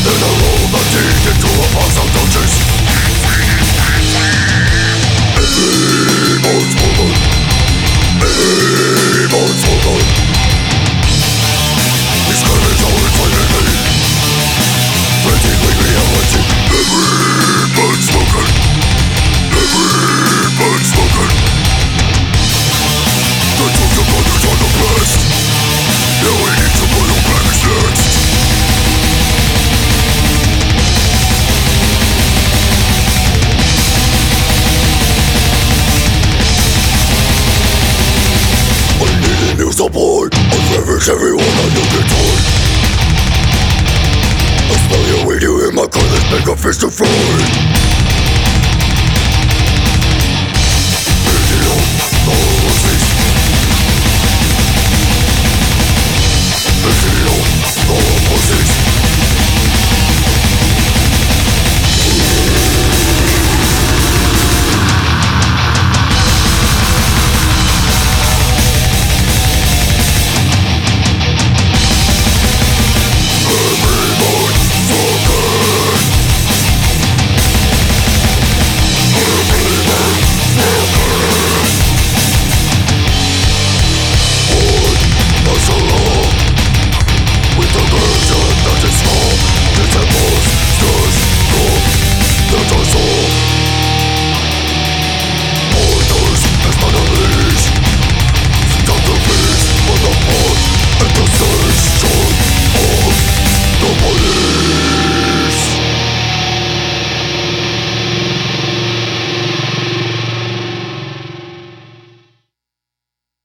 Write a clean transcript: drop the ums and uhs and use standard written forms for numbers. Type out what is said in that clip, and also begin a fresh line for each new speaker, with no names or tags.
Then I roll my teeth into a box of touches. Every spoken. Every spoken. This girl is always finding me. Frantically reality. Every spoken. Every spoken. The truth of others on the past. Now we need to put on blemish next. New support, I'll ravish everyone on your guitar. I smell you with you in my car, let's make a fist of fry.